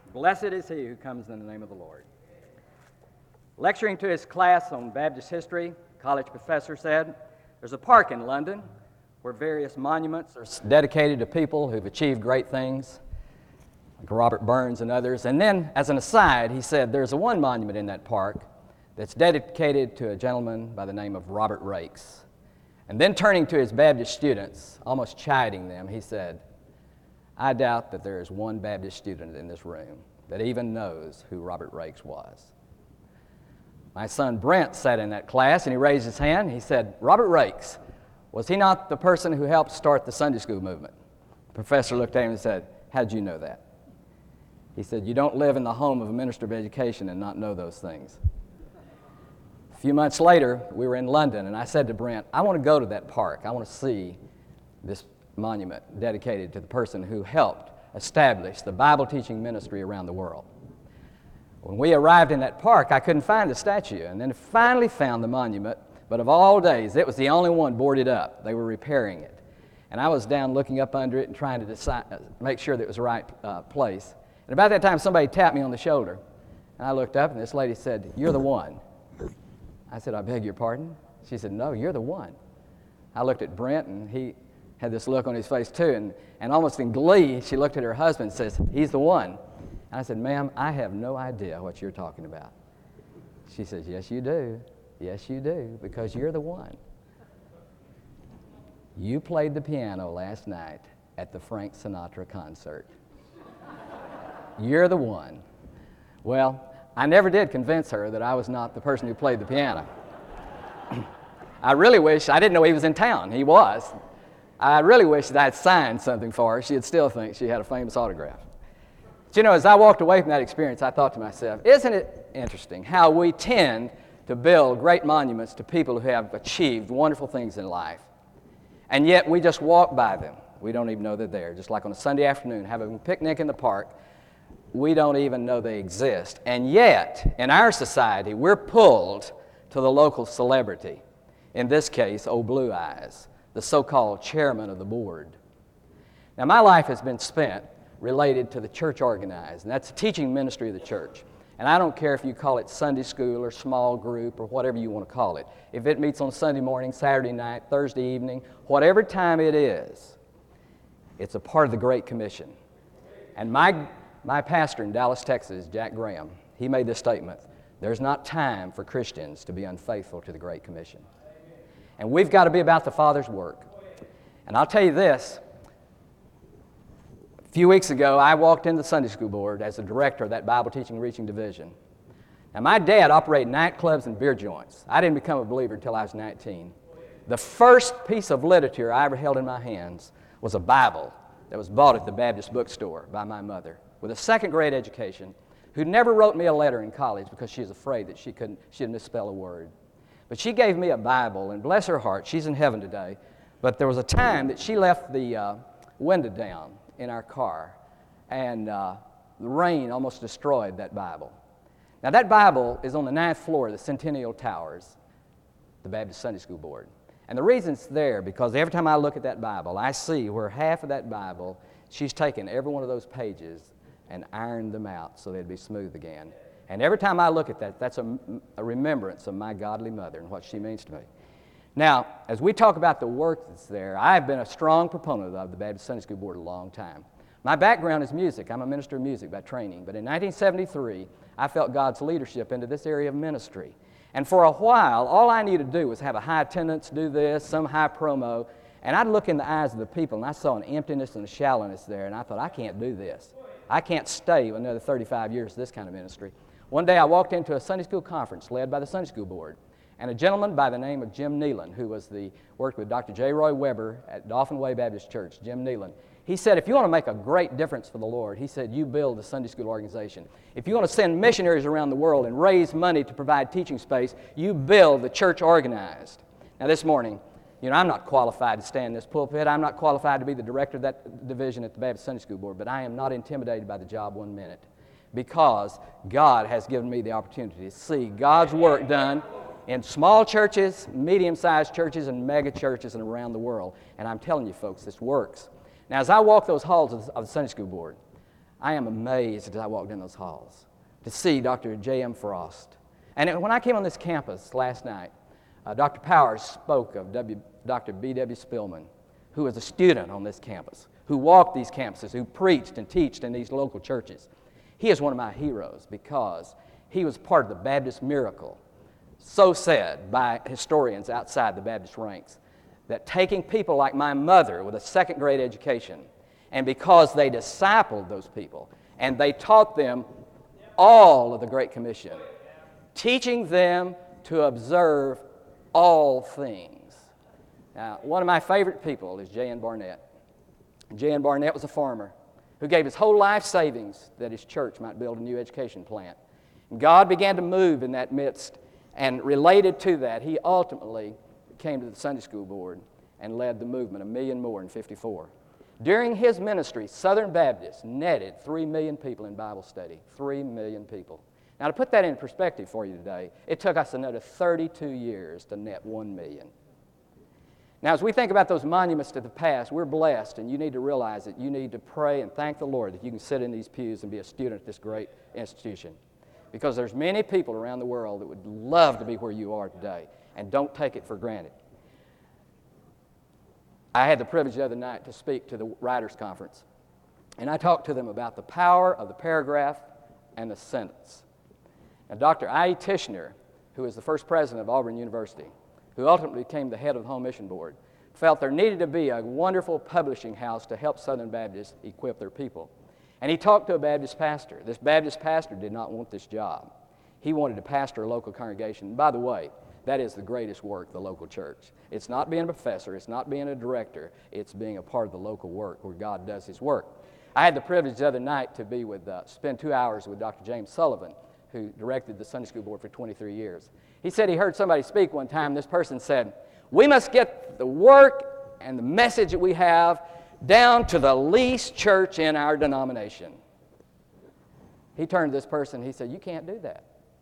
Blessed is he who comes in the name of the Lord. Lecturing to his class on Baptist history, a college professor said, there's a park in London where various monuments are dedicated to people who've achieved great things, like Robert Burns and others. And then, as an aside, he said, there's one monument in that park that's dedicated to a gentleman by the name of Robert Raikes. And then turning to his Baptist students, almost chiding them, he said, I doubt that there is one Baptist student in this room that even knows who Robert Raikes was. My son Brent sat in that class and he raised his hand. He said, Robert Raikes, was he not the person who helped start the Sunday school movement? The professor looked at him and said, how did you know that? He said, you don't live in the home of a minister of education and not know those things. A few months later, we were in London, and I said to Brent, I want to go to that park. I want to see this monument dedicated to the person who helped establish the Bible teaching ministry around the world. When we arrived in that park, I couldn't find the statue, and then finally found the monument, but of all days, it was the only one boarded up. They were repairing it. And I was down looking up under it and trying to make sure that it was the right place. And about that time, somebody tapped me on the shoulder, and I looked up, and this lady said, you're the one. I said, I beg your pardon? She said, no, you're the one. I looked at Brent, and he had this look on his face too, and almost in glee, she looked at her husband and says, he's the one. And I said, ma'am, I have no idea what you're talking about. She says, yes, you do. Yes, you do, because you're the one. You played the piano last night at the Frank Sinatra concert. You're the one. Well, I never did convince her that I was not the person who played the piano. I really wish, I didn't know he was in town. He was. I really wish that I had signed something for her. She'd still think she had a famous autograph. But you know, as I walked away from that experience, I thought to myself, isn't it interesting how we tend to build great monuments to people who have achieved wonderful things in life, and yet we just walk by them. We don't even know they're there. Just like on a Sunday afternoon, having a picnic in the park, we don't even know they exist. And yet, in our society, we're pulled to the local celebrity. In this case, Old Blue Eyes, the so-called chairman of the board. Now, my life has been spent related to the church organized, and that's the teaching ministry of the church. And I don't care if you call it Sunday school or small group or whatever you want to call it. If it meets on Sunday morning, Saturday night, Thursday evening, whatever time it is, it's a part of the Great Commission. And my pastor in Dallas, Texas, Jack Graham, he made this statement, there's not time for Christians to be unfaithful to the Great Commission. And we've got to be about the Father's work. And I'll tell you this, a few weeks ago, I walked into the Sunday school board as the director of that Bible teaching and reaching division. Now, my dad operated nightclubs and beer joints. I didn't become a believer until I was 19. The first piece of literature I ever held in my hands was a Bible that was bought at the Baptist bookstore by my mother with a second-grade education, who never wrote me a letter in college because she was afraid that she'd misspell a word. But she gave me a Bible, and bless her heart, she's in heaven today, but there was a time that she left the window down in our car, and the rain almost destroyed that Bible. Now, that Bible is on the 9th floor of the Centennial Towers, the Baptist Sunday School Board. And the reason it's there, because every time I look at that Bible, I see where half of that Bible, she's taken every one of those pages and ironed them out so they'd be smooth again. And every time I look at that, that's a remembrance of my godly mother and what she means to me. Now, as we talk about the work that's there, I've been a strong proponent of the Baptist Sunday School Board a long time. My background is music. I'm a minister of music by training. But in 1973, I felt God's leadership into this area of ministry. And for a while, all I needed to do was have a high attendance, do this, some high promo, and I'd look in the eyes of the people, and I saw an emptiness and a shallowness there, and I thought, I can't do this. I can't stay another 35 years of this kind of ministry. One day I walked into a Sunday school conference led by the Sunday School Board, and a gentleman by the name of Jim Nealon, who worked with Dr. J. Roy Weber at Dauphin Way Baptist Church, Jim Nealon, he said, if you want to make a great difference for the Lord, he said, you build a Sunday school organization. If you want to send missionaries around the world and raise money to provide teaching space, you build the church organized. Now this morning, you know, I'm not qualified to stand in this pulpit. I'm not qualified to be the director of that division at the Baptist Sunday School Board, but I am not intimidated by the job one minute because God has given me the opportunity to see God's work done in small churches, medium-sized churches, and mega churches and around the world. And I'm telling you folks, this works. Now, as I walk those halls of the Sunday School Board, I am amazed as I walked in those halls to see Dr. J.M. Frost. And when I came on this campus last night, Dr. Powers spoke of Dr. B.W. Spillman, who was a student on this campus, who walked these campuses, who preached and taught in these local churches. He is one of my heroes because he was part of the Baptist miracle, so said by historians outside the Baptist ranks, that taking people like my mother with a second-grade education, and because they discipled those people, and they taught them all of the Great Commission, teaching them to observe all things. Now, one of my favorite people is J.N. Barnett. J.N. Barnett was a farmer who gave his whole life savings that his church might build a new education plant. And God began to move in that midst, and related to that, he ultimately came to the Sunday School Board and led the movement, 1 million more in 54. During his ministry, Southern Baptists netted 3 million people in Bible study. 3 million people. Now, to put that in perspective for you today, it took us another 32 years to net 1 million. Now, as we think about those monuments to the past, we're blessed, and you need to realize that you need to pray and thank the Lord that you can sit in these pews and be a student at this great institution. Because there's many people around the world that would love to be where you are today, and don't take it for granted. I had the privilege the other night to speak to the Writers' Conference, and I talked to them about the power of the paragraph and the sentence. And Dr. I.E. Tishner, who was the first president of Auburn University, who ultimately became the head of the Home Mission Board, felt there needed to be a wonderful publishing house to help Southern Baptists equip their people. And he talked to a Baptist pastor. This Baptist pastor did not want this job. He wanted to pastor a local congregation. And by the way, that is the greatest work, the local church. It's not being a professor. It's not being a director. It's being a part of the local work where God does His work. I had the privilege the other night to be spend 2 hours with Dr. James Sullivan, who directed the Sunday School Board for 23 years. He said he heard somebody speak one time. This person said, "We must get the work and the message that we have down to the least church in our denomination." He turned to this person, he said, "You can't do that.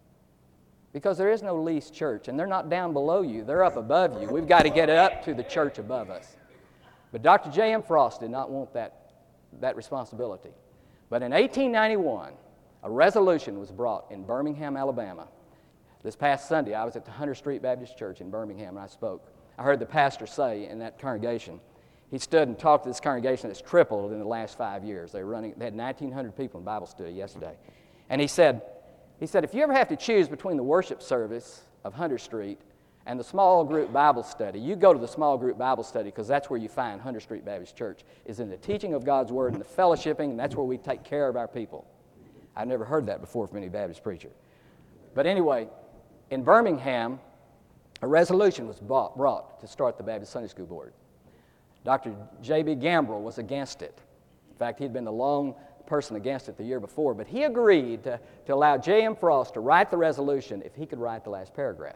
Because there is no least church, and they're not down below you, they're up above you. We've got to get up to the church above us." But Dr. J.M. Frost did not want that responsibility. But in 1891, a resolution was brought in Birmingham, Alabama. This past Sunday, I was at the Hunter Street Baptist Church in Birmingham, and I spoke. I heard the pastor say in that congregation, he stood and talked to this congregation that's tripled in the last 5 years. They had 1,900 people in Bible study yesterday. And he said, if you ever have to choose between the worship service of Hunter Street and the small group Bible study, you go to the small group Bible study because that's where you find Hunter Street Baptist Church, is in the teaching of God's Word and the fellowshipping, and that's where we take care of our people. I've never heard that before from any Baptist preacher. But anyway, in Birmingham, a resolution was brought to start the Baptist Sunday School Board. Dr. J.B. Gambrell was against it. In fact, he'd been the lone person against it the year before, but he agreed to allow J.M. Frost to write the resolution if he could write the last paragraph.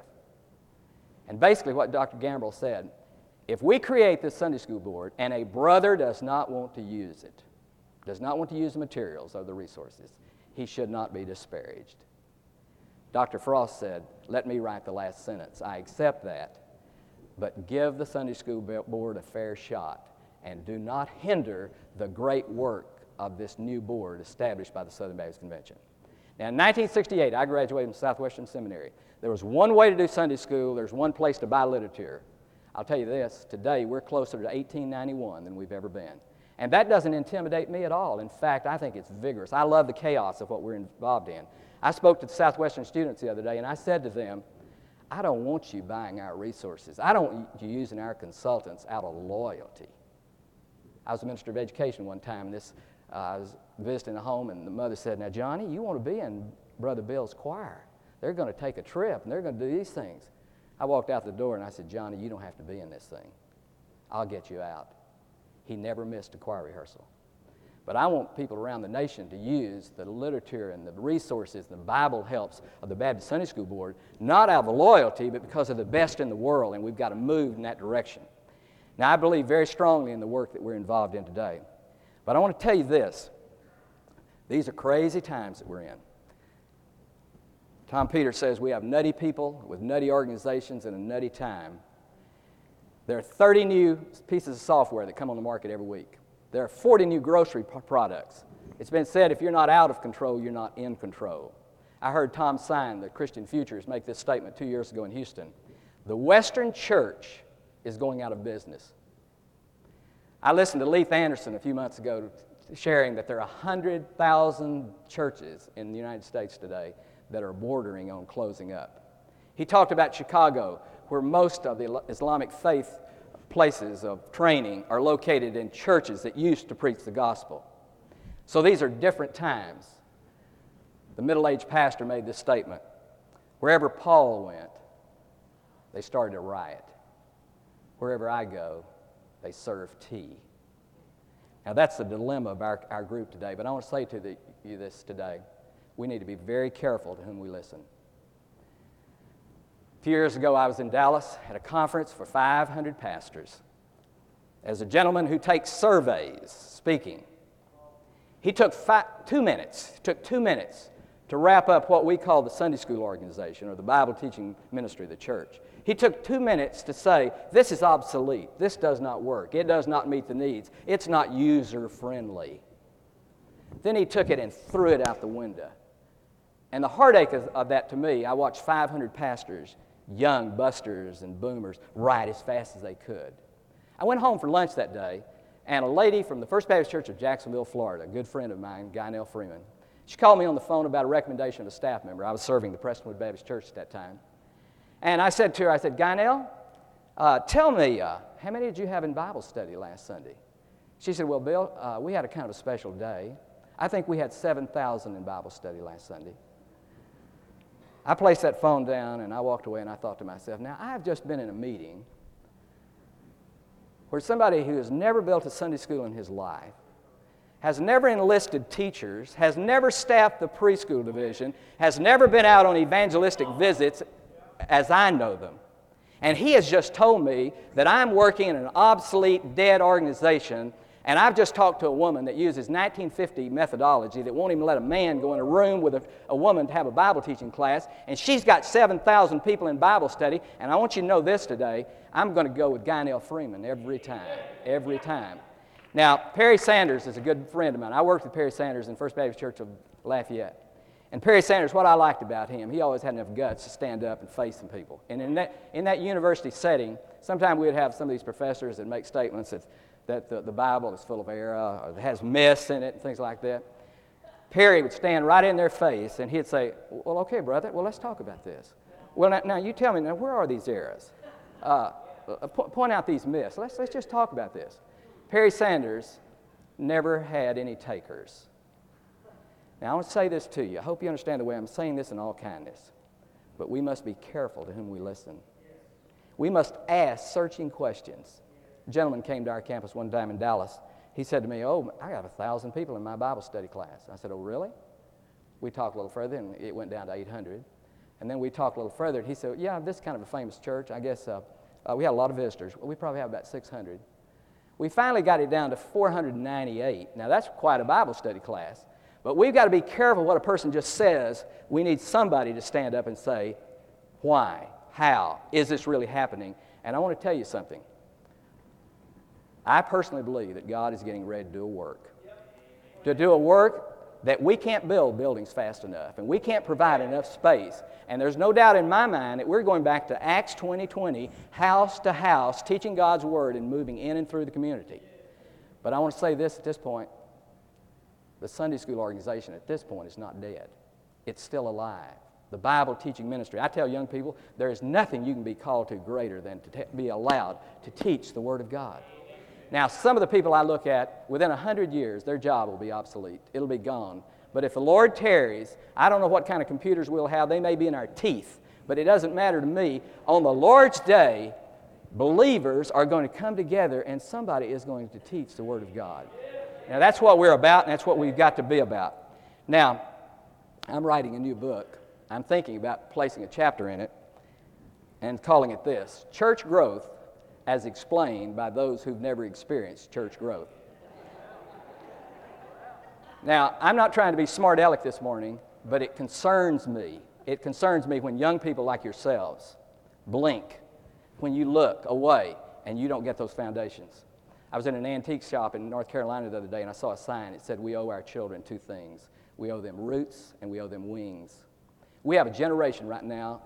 And basically what Dr. Gambrell said, if we create this Sunday School Board and a brother does not want to use it, does not want to use the materials or the resources, he should not be disparaged. Dr. Frost said, let me write the last sentence. I accept that, but give the Sunday School Board a fair shot and do not hinder the great work of this new board established by the Southern Baptist Convention. Now, in 1968, I graduated from Southwestern Seminary. There was one way to do Sunday school. There's one place to buy literature. I'll tell you this, today we're closer to 1891 than we've ever been. And that doesn't intimidate me at all. In fact, I think it's vigorous. I love the chaos of what we're involved in. I spoke to the Southwestern students the other day, and I said to them, I don't want you buying our resources. I don't want you using our consultants out of loyalty. I was a minister of education one time, and I was visiting a home, and the mother said, now, Johnny, you want to be in Brother Bill's choir. They're going to take a trip, and they're going to do these things. I walked out the door, and I said, Johnny, you don't have to be in this thing. I'll get you out. He never missed a choir rehearsal. But I want people around the nation to use the literature and the resources, the Bible helps of the Baptist Sunday School Board, not out of loyalty, but because of the best in the world, and we've got to move in that direction. Now, I believe very strongly in the work that we're involved in today. But I want to tell you this. These are crazy times that we're in. Tom Peters says we have nutty people with nutty organizations in a nutty time. There are 30 new pieces of software that come on the market every week. There are 40 new grocery products It's been said, if you're not out of control, you're not in control. I heard Tom Sine, the Christian Futurist, make this statement 2 years ago in Houston. The Western church is going out of business. I listened to Leith Anderson a few months ago sharing that there are 100,000 churches in the United States today that are bordering on closing up. He talked about Chicago, where most of the Islamic faith places of training are located in churches that used to preach the gospel. So these are different times. The middle-aged pastor made this statement. Wherever Paul went, they started a riot. Wherever I go, they serve tea. Now that's the dilemma of our group today, but I want to say to you this today. We need to be very careful to whom we listen. A few years ago, I was in Dallas at a conference for 500 pastors. As a gentleman who takes surveys speaking, he took 2 minutes. It took 2 minutes to wrap up what we call the Sunday school organization or the Bible teaching ministry of the church. He took 2 minutes to say, this is obsolete. This does not work. It does not meet the needs. It's not user-friendly. Then he took it and threw it out the window. And the heartache of that to me, I watched 500 pastors, young busters and boomers, write as fast as they could. I went home for lunch that day, and a lady from the First Baptist Church of Jacksonville, Florida, a good friend of mine, Guynell Freeman, she called me on the phone about a recommendation of a staff member. I was serving the Prestonwood Baptist Church at that time. And I said to her, Guynell, tell me, how many did you have in Bible study last Sunday? She said, well, Bill, we had a kind of a special day. I think we had 7,000 in Bible study last Sunday. I placed that phone down and I walked away and I thought to myself, now I've just been in a meeting where somebody who has never built a Sunday school in his life, has never enlisted teachers, has never staffed the preschool division, has never been out on evangelistic visits as I know them. And he has just told me that I'm working in an obsolete, dead organization, and I've just talked to a woman that uses 1950 methodology that won't even let a man go in a room with a woman to have a Bible teaching class, and she's got 7,000 people in Bible study, and I want you to know this today, I'm going to go with Guynell Freeman every time. Now, Perry Sanders is a good friend of mine. I worked with Perry Sanders in First Baptist Church of Lafayette. And Perry Sanders, what I liked about him, he always had enough guts to stand up and face some people. And in that university setting, sometimes we'd have some of these professors that make statements that the Bible is full of error or it has myths in it and things like that. Perry would stand right in their face and he'd say, well, okay, brother, well, let's talk about this. Well, now you tell me, now where are these errors? Point out these myths. Let's just talk about this. Perry Sanders never had any takers. Now, I want to say this to you. I hope you understand the way I'm saying this in all kindness. But we must be careful to whom we listen. We must ask searching questions. A gentleman came to our campus one time in Dallas. He said to me, oh, I got 1,000 people in my Bible study class. I said, oh, really? We talked a little further, and it went down to 800. And then we talked a little further, and he said, yeah, this is kind of a famous church. I guess we had a lot of visitors. We probably have about 600. We finally got it down to 498. Now, that's quite a Bible study class. But we've got to be careful what a person just says. We need somebody to stand up and say, why? How? Is this really happening? And I want to tell you something. I personally believe that God is getting ready to do a work. To do a work that we can't build buildings fast enough, and we can't provide enough space. And there's no doubt in my mind that we're going back to Acts 20:20, house to house, teaching God's Word and moving in and through the community. But I want to say this at this point. The Sunday school organization at this point is not dead. It's still alive. The Bible teaching ministry. I tell young people, there is nothing you can be called to greater than to be allowed to teach the Word of God. Now, some of the people I look at, within 100 years, their job will be obsolete. It'll be gone. But if the Lord tarries, I don't know what kind of computers we'll have. They may be in our teeth. But it doesn't matter to me. On the Lord's day, believers are going to come together and somebody is going to teach the Word of God. Now, that's what we're about, and that's what we've got to be about. Now, I'm writing a new book. I'm thinking about placing a chapter in it and calling it this, Church Growth as Explained by Those Who've Never Experienced Church Growth. Now, I'm not trying to be smart aleck this morning, but it concerns me. It concerns me when young people like yourselves blink, when you look away and you don't get those foundations. I was in an antique shop in North Carolina the other day, and I saw a sign. It said, we owe our children two things. We owe them roots, and we owe them wings. We have a generation right now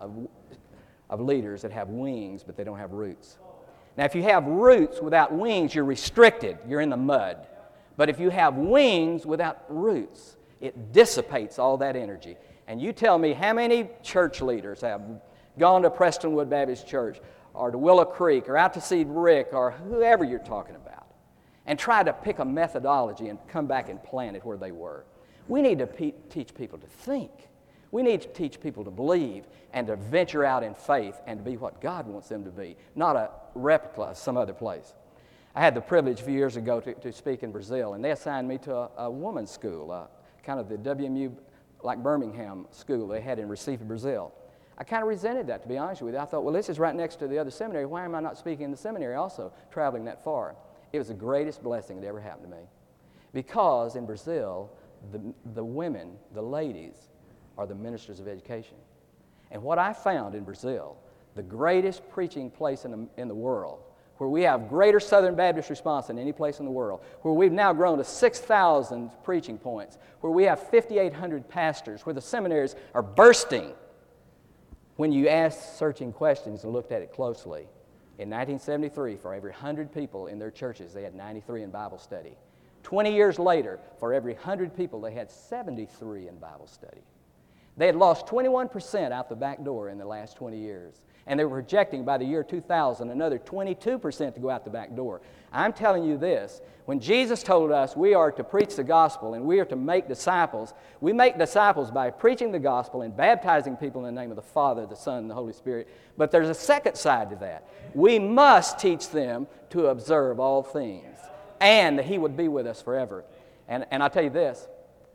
of leaders that have wings, but they don't have roots. Now, if you have roots without wings, you're restricted. You're in the mud. But if you have wings without roots, it dissipates all that energy. And you tell me how many church leaders have gone to Prestonwood Baptist Church or to Willow Creek or out to see Rick or whoever you're talking about and try to pick a methodology and come back and plant it where they were. We need to teach people to think. We need to teach people to believe and to venture out in faith and to be what God wants them to be, not a replica of some other place. I had the privilege a few years ago to speak in Brazil, and they assigned me to a woman's school, kind of the WMU, like Birmingham school they had in Recife, Brazil. I kind of resented that, to be honest with you. I thought, well, this is right next to the other seminary. Why am I not speaking in the seminary also, traveling that far? It was the greatest blessing that ever happened to me. Because in Brazil, the women, the ladies, are the ministers of education. And what I found in Brazil, the greatest preaching place in the world, where we have greater Southern Baptist response than any place in the world, where we've now grown to 6,000 preaching points, where we have 5,800 pastors, where the seminaries are bursting. When you asked searching questions and looked at it closely, in 1973, for every 100 people in their churches, they had 93 in Bible study. 20 years later, for every 100 people, they had 73 in Bible study. They had lost 21% out the back door in the last 20 years. And they were projecting by the year 2000 another 22% to go out the back door. I'm telling you this, when Jesus told us we are to preach the gospel and we are to make disciples, we make disciples by preaching the gospel and baptizing people in the name of the Father, the Son, and the Holy Spirit. But there's a second side to that. We must teach them to observe all things and that He would be with us forever. And I'll tell you this,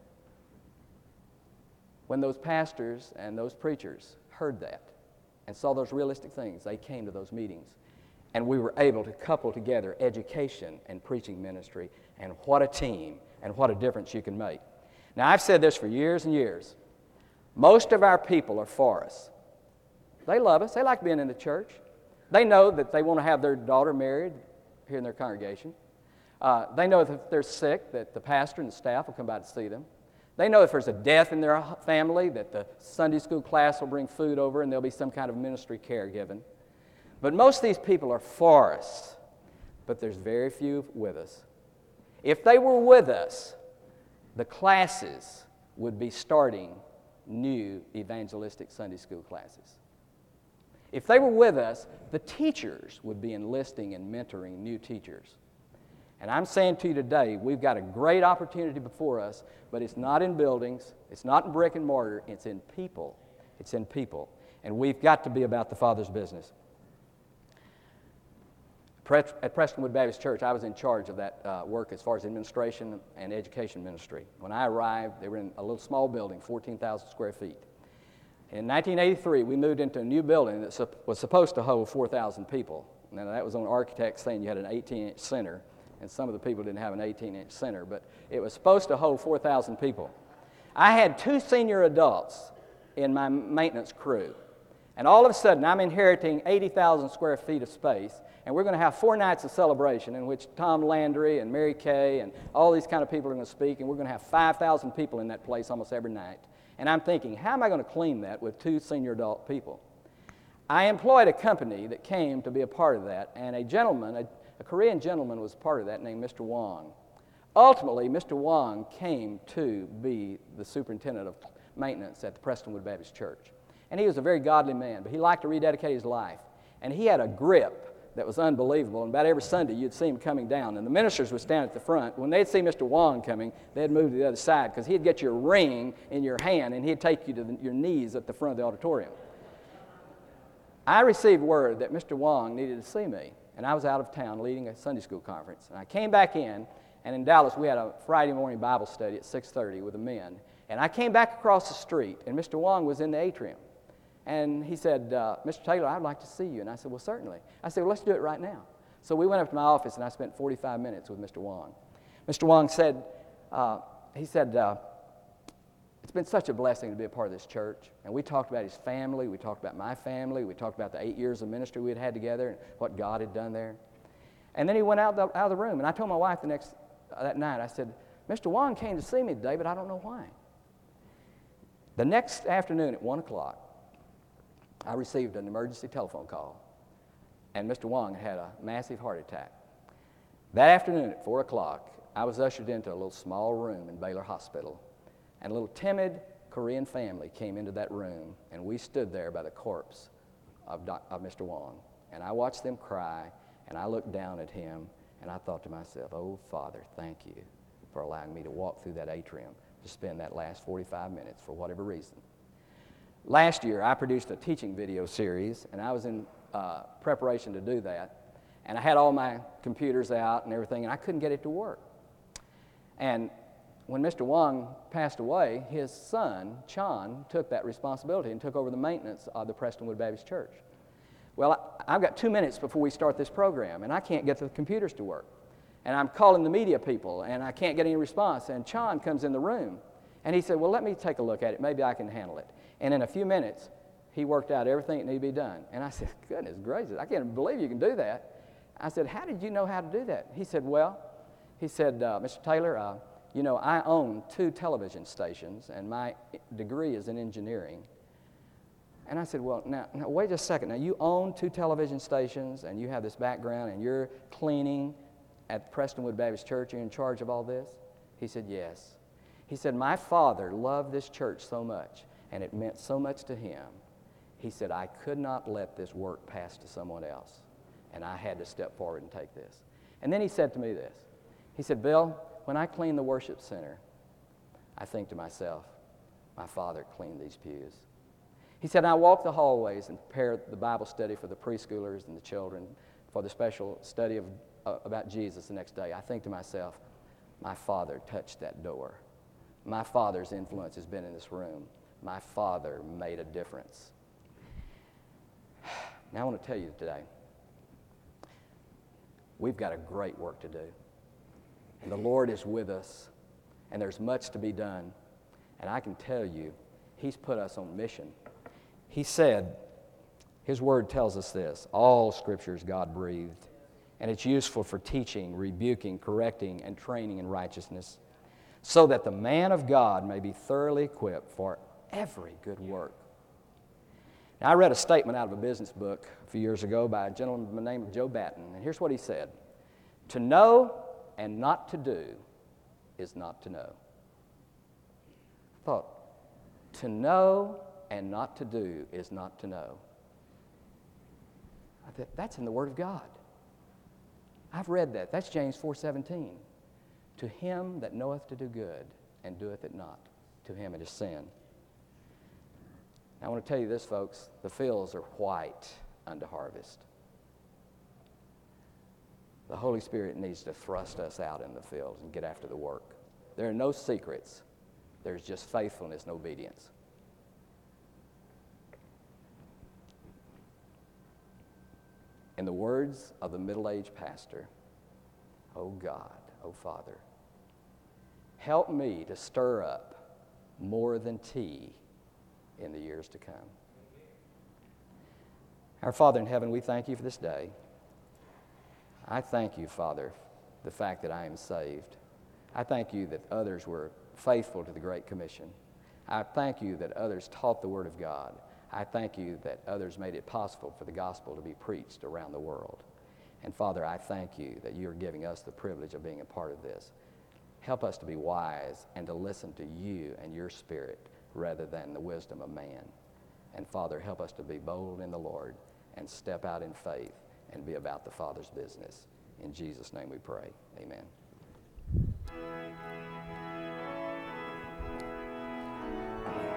when those pastors and those preachers heard that, and saw those realistic things, they came to those meetings. And we were able to couple together education and preaching ministry. And what a team and what a difference you can make. Now, I've said this for years and years. Most of our people are for us. They love us. They like being in the church. They know that they want to have their daughter married here in their congregation. They know that if they're sick, that the pastor and the staff will come by to see them. They know if there's a death in their family, that the Sunday school class will bring food over and there'll be some kind of ministry care given. But most of these people are for us, but there's very few with us. If they were with us, the classes would be starting new evangelistic Sunday school classes. If they were with us, the teachers would be enlisting and mentoring new teachers. And I'm saying to you today, we've got a great opportunity before us, but it's not in buildings, it's not in brick and mortar, it's in people. It's in people. And we've got to be about the Father's business. At Prestonwood Baptist Church, I was in charge of that work as far as administration and education ministry. When I arrived, they were in a little small building, 14,000 square feet. In 1983, we moved into a new building that was supposed to hold 4,000 people. Now, that was on architects saying you had an 18-inch center. And some of the people didn't have an 18-inch center, but it was supposed to hold 4,000 people. I had 2 senior adults in my maintenance crew, and all of a sudden I'm inheriting 80,000 square feet of space, and we're going to have 4 nights of celebration in which Tom Landry and Mary Kay and all these kind of people are going to speak, and we're going to have 5,000 people in that place almost every night. And I'm thinking, how am I going to clean that with 2 senior adult people? I employed a company that came to be a part of that, and a gentleman, a Korean gentleman was part of that named Mr. Wong. Ultimately, Mr. Wong came to be the superintendent of maintenance at the Prestonwood Baptist Church. And he was a very godly man, but he liked to rededicate his life. And he had a grip that was unbelievable. And about every Sunday, you'd see him coming down. And the ministers would stand at the front. When they'd see Mr. Wong coming, they'd move to the other side because he'd get your ring in your hand and he'd take you to your knees at the front of the auditorium. I received word that Mr. Wong needed to see me. And I was out of town leading a Sunday school conference. And I came back in, and in Dallas we had a Friday morning Bible study at 6:30 with the men. And I came back across the street, and Mr. Wong was in the atrium. And he said, Mr. Taylor, I'd like to see you. And I said, well, certainly. I said, well, let's do it right now. So we went up to my office, and I spent 45 minutes with Mr. Wong. Mr. Wong said, it's been such a blessing to be a part of this church. And we talked about his family. We talked about my family. We talked about the 8 years of ministry we had had together and what God had done there. And then he went out of the room, and I told my wife that night, I said, Mr. Wong came to see me today, but I don't know why. The next afternoon at 1 o'clock, I received an emergency telephone call, and Mr. Wong had a massive heart attack. That afternoon at 4 o'clock, I was ushered into a little small room in Baylor Hospital, and a little timid Korean family came into that room, and we stood there by the corpse of Mr. Wong. And I watched them cry, and I looked down at him, and I thought to myself, oh, Father, thank you for allowing me to walk through that atrium to spend that last 45 minutes for whatever reason. Last year, I produced a teaching video series, and I was in preparation to do that. And I had all my computers out and everything, and I couldn't get it to work. And when Mr. Wong passed away, his son, Chan, took that responsibility and took over the maintenance of the Prestonwood Baptist Church. Well, I've got 2 minutes before we start this program, and I can't get the computers to work. And I'm calling the media people, and I can't get any response. And Chan comes in the room, and he said, well, let me take a look at it. Maybe I can handle it. And in a few minutes, he worked out everything that needed to be done. And I said, goodness gracious, I can't believe you can do that. I said, how did you know how to do that? He said, Mr. Taylor, you know, I own 2 television stations, and my degree is in engineering. And I said, well, now wait just a second. Now, you own 2 television stations, and you have this background, and you're cleaning at Prestonwood Baptist Church. You're in charge of all this? He said, yes. He said, my father loved this church so much, and it meant so much to him. He said, I could not let this work pass to someone else, and I had to step forward and take this. And then he said to me this. He said, Bill, when I clean the worship center, I think to myself, my father cleaned these pews. He said, I walk the hallways and prepare the Bible study for the preschoolers and the children for the special study about Jesus the next day. I think to myself, my father touched that door. My father's influence has been in this room. My father made a difference. Now I want to tell you today, we've got a great work to do. And the Lord is with us, and there's much to be done. And I can tell you, He's put us on mission. He said, His Word tells us this, all Scripture is God-breathed, and it's useful for teaching, rebuking, correcting, and training in righteousness, so that the man of God may be thoroughly equipped for every good work. Now, I read a statement out of a business book a few years ago by a gentleman by the name of Joe Batten, and here's what he said. To know and not to do is not to know. I thought, to know and not to do is not to know. I thought, that's in the Word of God. I've read that. That's James 4:17. To him that knoweth to do good and doeth it not, to him it is sin. Now, I want to tell you this, folks. The fields are white unto harvest. The Holy Spirit needs to thrust us out in the fields and get after the work. There are no secrets. There's just faithfulness and obedience. In the words of the middle-aged pastor, oh God, oh Father, help me to stir up more than tea in the years to come. Our Father in heaven, we thank you for this day. I thank you, Father, the fact that I am saved. I thank you that others were faithful to the Great Commission. I thank you that others taught the Word of God. I thank you that others made it possible for the gospel to be preached around the world. And Father, I thank you that you are giving us the privilege of being a part of this. Help us to be wise and to listen to you and your Spirit rather than the wisdom of man. And Father, help us to be bold in the Lord and step out in faith and be about the Father's business. In Jesus' name we pray. Amen.